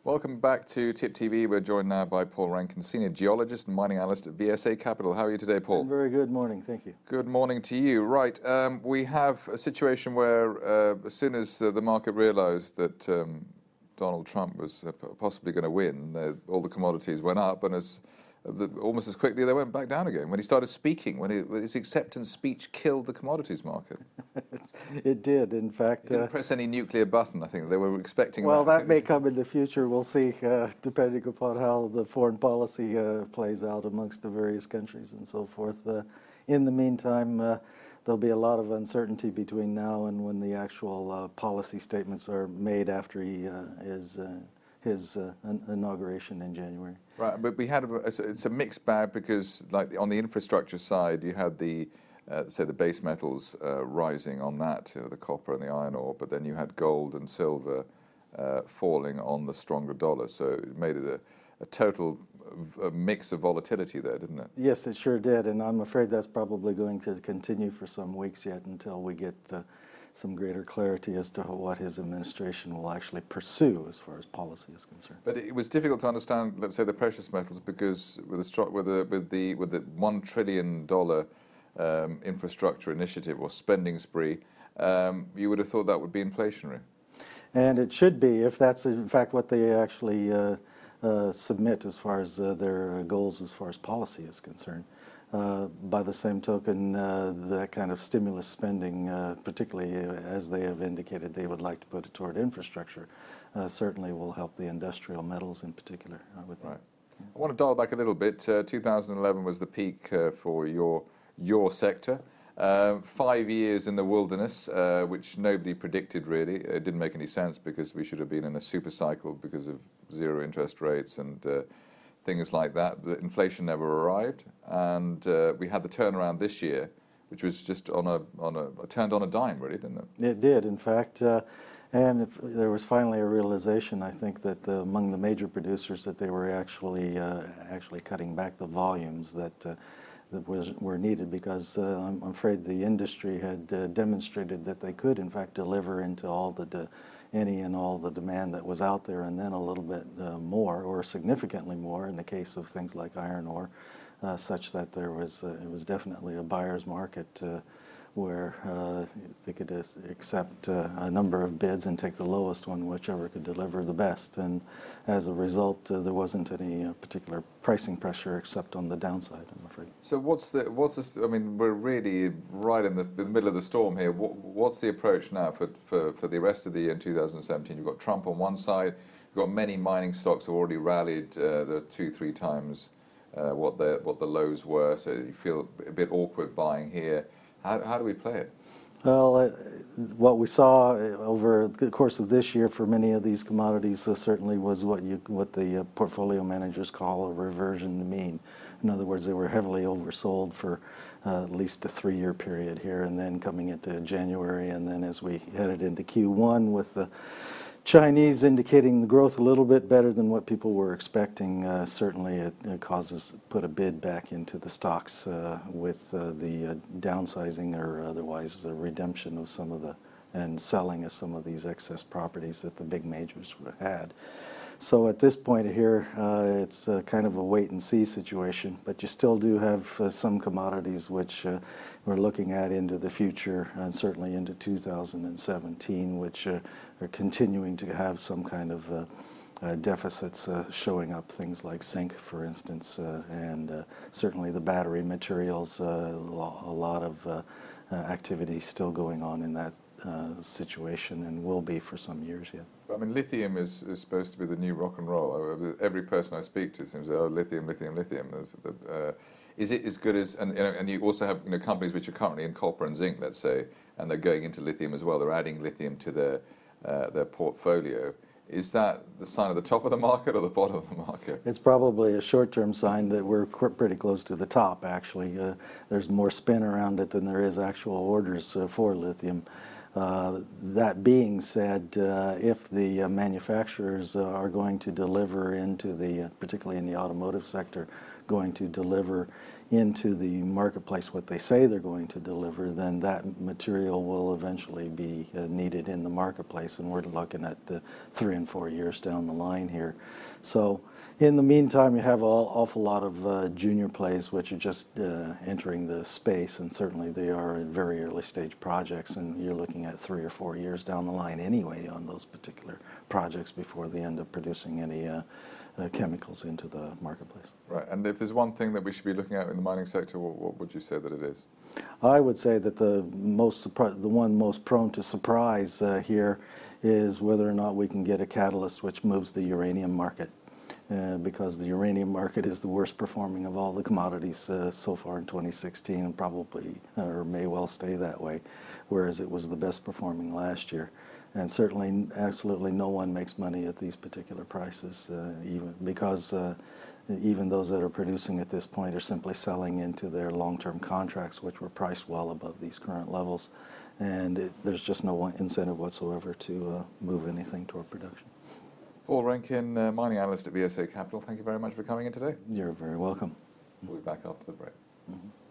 Welcome back to TIP TV. We're joined now by Paul Rankin, Senior Geologist and Mining Analyst at VSA Capital. How are you today, Paul? I'm very good morning, thank you. Good morning to you. Right, we have a situation where as soon as the market realized that Donald Trump was possibly going to win, all the commodities went up, and almost as quickly they went back down again. When he started speaking, when his acceptance speech killed the commodities market. It did, in fact. He didn't press any nuclear button, I think. They were expecting well, that. That may come in the future. We'll see, depending upon how the foreign policy plays out amongst the various countries and so forth. In the meantime, there'll be a lot of uncertainty between now and when the actual policy statements are made after his inauguration in January. Right, but we had it's a mixed bag because, like on the infrastructure side, you had the say the base metals rising on that, the copper and the iron ore, but then you had gold and silver falling on the stronger dollar. So it made it a total mix of volatility there, didn't it? Yes, it sure did, and I'm afraid that's probably going to continue for some weeks yet until we get some greater clarity as to what his administration will actually pursue as far as policy is concerned. But it was difficult to understand, let's say, the precious metals because with the $1 trillion infrastructure initiative or spending spree, you would have thought that would be inflationary. And it should be, if that's in fact what they actually submit as far as their goals as far as policy is concerned. By the same token, that kind of stimulus spending, particularly as they have indicated they would like to put it toward infrastructure, certainly will help the industrial metals in particular, I would think. Right. I want to dial back a little bit. 2011 was the peak for your sector. 5 years in the wilderness, which nobody predicted really. It didn't make any sense because we should have been in a super cycle because of zero interest rates and things like that. The inflation never arrived, and we had the turnaround this year, which was just turned on a dime, really, didn't it? It did, in fact. And there was finally a realization, I think, that among the major producers that they were actually cutting back the volumes that were needed because I'm afraid the industry had demonstrated that they could, in fact, deliver into any and all the demand that was out there, and then a little bit more, or significantly more, in the case of things like iron ore, such that it was definitely a buyer's market where they could accept a number of bids and take the lowest one, whichever could deliver the best. And as a result, there wasn't any particular pricing pressure except on the downside, I'm afraid. So what's this? I mean, we're really right in the middle of the storm here. What's the approach now for the rest of the year in 2017? You've got Trump on one side. You've got many mining stocks have already rallied. They're 2-3 times what the lows were. So you feel a bit awkward buying here. How do we play it? Well, what we saw over the course of this year for many of these commodities certainly was what the portfolio managers call a reversion to mean. In other words, they were heavily oversold for at least a 3-year period here, and then coming into January, and then as we headed into Q1 with the Chinese indicating the growth a little bit better than what people were expecting, certainly it put a bid back into the stocks with the downsizing or otherwise the redemption of and selling of some of these excess properties that the big majors had. So at this point here, it's kind of a wait-and-see situation, but you still do have some commodities which we're looking at into the future, and certainly into 2017, which are continuing to have some kind of deficits showing up, things like zinc, for instance, and certainly the battery materials, a lot of activity still going on in that situation, and will be for some years yet. I mean, lithium is supposed to be the new rock and roll. Every person I speak to seems, oh, lithium. Is it as good as, and you also have companies which are currently in copper and zinc, let's say, and they're going into lithium as well. They're adding lithium to their portfolio. Is that the sign of the top of the market or the bottom of the market? It's probably a short-term sign that we're pretty close to the top, actually. There's more spin around it than there is actual orders for lithium. That being said, if the manufacturers are going to deliver into the, particularly in the automotive sector, going to deliver into the marketplace what they say they're going to deliver, then that material will eventually be needed in the marketplace, and we're looking at 3 and 4 years down the line here. So in the meantime, you have an awful lot of junior plays which are just entering the space, and certainly they are at very early stage projects, and you're looking at 3 or 4 years down the line anyway on those particular projects before they end up producing any chemicals into the marketplace. Right, and if there's one thing that we should be looking at in the mining sector, what would you say that it is? I would say that the one most prone to surprise here is whether or not we can get a catalyst which moves the uranium market. Because the uranium market is the worst performing of all the commodities so far in 2016, and probably or may well stay that way, whereas it was the best performing last year. And certainly, absolutely no one makes money at these particular prices, even because even those that are producing at this point are simply selling into their long-term contracts, which were priced well above these current levels. And there's just no incentive whatsoever to move anything toward production. Paul Rankin, mining analyst at VSA Capital, thank you very much for coming in today. You're very welcome. We'll be back after the break. Mm-hmm.